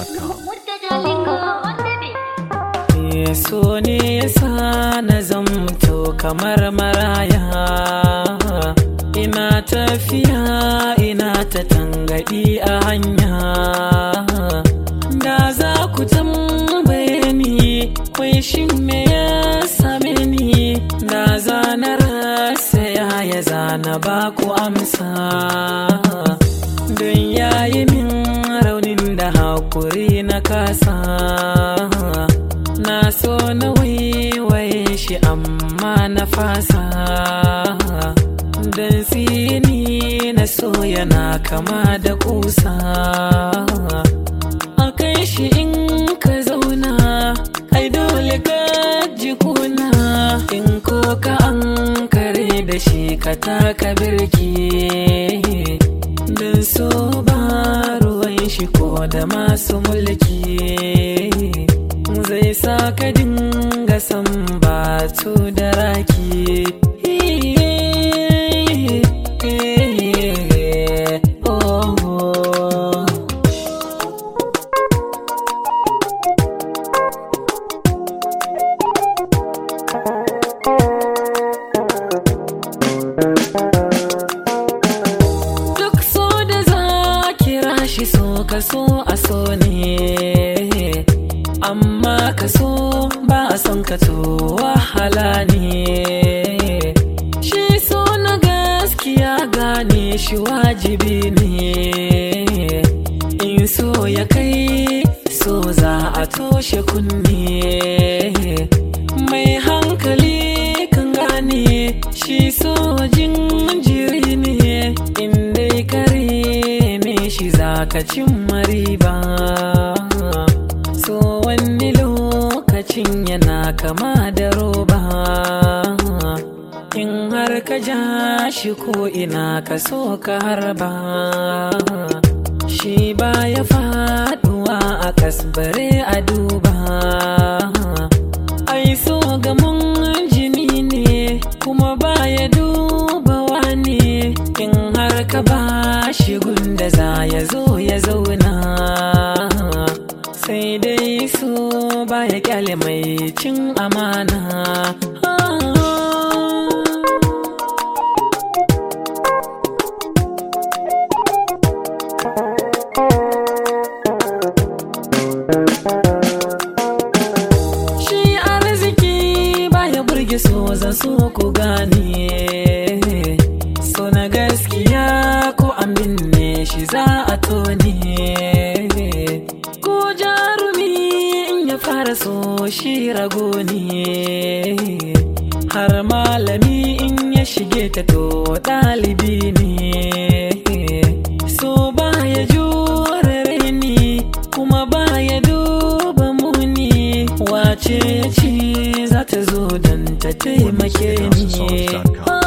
SoundCloud.com. So ne yasa na zamto kamar maraya, ina tafiya ina ta tangadi a hanya. Da za ku tambaye ni wai shin me ya same ni, da za na rasa yaya za na ba ku amsa. Don yayi min raunin da hakuri na kasa, na so na waiwaye shi amma na fasa. Don tsini na so yana kama da kusa, a kai shi in ka zauna ai dole ka ji kuna. In ko ka ankare da shi ka taka birki, don so ba ruwan shi ko da masu mulki. Zai sa ka dinga san batu da raki. Duk so da za kira shi so ka so a so ne, amma ka so ba a son ka to wahala ne. Shi so na gaskiya gane shi wajibi ne, in so ya kai so za a toshe kunne. Mai hankali kan gane shi so jinjiri ne, in dai kare me shi za ka cimma riba. So wani lokacin yana kama da roba, in har ka ja shi ko ina ka so ka harba. Shi baya faduwa a kasbare a duba, ai so gamun jini ne kuma baya dubawa ne. In har ka ba shi gunda za ya zo ya zauna, sai dai so baya kyale mai cin amana. Shi arziki baya burge so zan so ku gane, so na gaskiya ko an binne shi za a tone. Ko jarumi in ya fara so shi rago ne, har malami in ya shige ta to ɗalibi ne. So baya jure raini kuma baya duba muni, wace ce za ta zo don ta taimake ni.